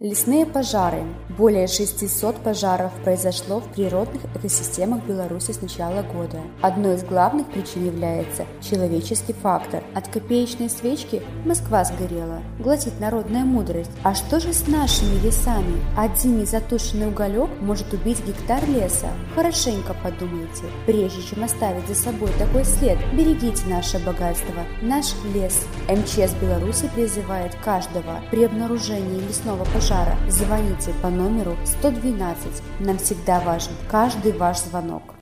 Лесные пожары. Более 600 пожаров произошло в природных экосистемах Беларуси с начала года. Одной из главных причин является человеческий фактор. От копеечной свечки Москва сгорела, гласит народная мудрость. А что же с нашими лесами? Один незатушенный уголек может убить гектар леса. Хорошенько подумайте, прежде чем оставить за собой такой след, берегите наше богатство, наш лес. МЧС Беларуси призывает каждого при обнаружении лесного пожара звоните по номеру 112. Нам всегда важен каждый ваш звонок.